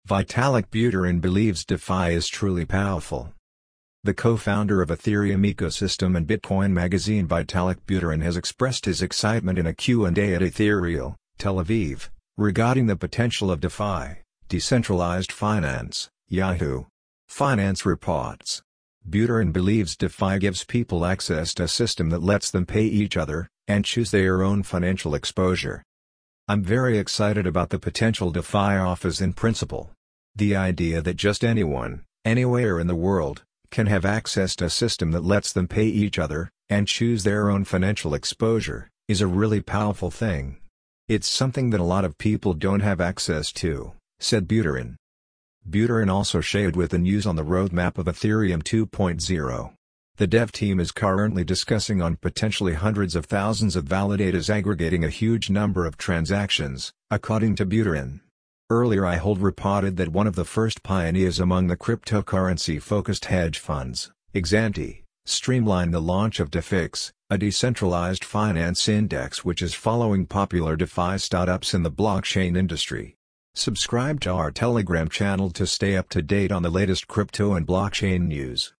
Vitalik Buterin believes DeFi is truly powerful. The co-founder of Ethereum ecosystem and Bitcoin magazine Vitalik Buterin has expressed his excitement in a Q&A at Ethereal, Tel Aviv, regarding the potential of DeFi, decentralized finance. Yahoo Finance reports. Buterin believes DeFi gives people access to a system that lets them pay each other, and choose their own financial exposure. "I'm very excited about the potential DeFi offers in principle. The idea that just anyone, anywhere in the world, can have access to a system that lets them pay each other, and choose their own financial exposure, is a really powerful thing. It's something that a lot of people don't have access to," said Buterin. Buterin also shared with the news on the roadmap of Ethereum 2.0. The dev team is currently discussing on potentially hundreds of thousands of validators aggregating a huge number of transactions, according to Buterin. Earlier iHold reported that one of the first pioneers among the cryptocurrency-focused hedge funds, Exante, streamlined the launch of DeFix, a decentralized finance index which is following popular DeFi startups in the blockchain industry. Subscribe to our Telegram channel to stay up to date on the latest crypto and blockchain news.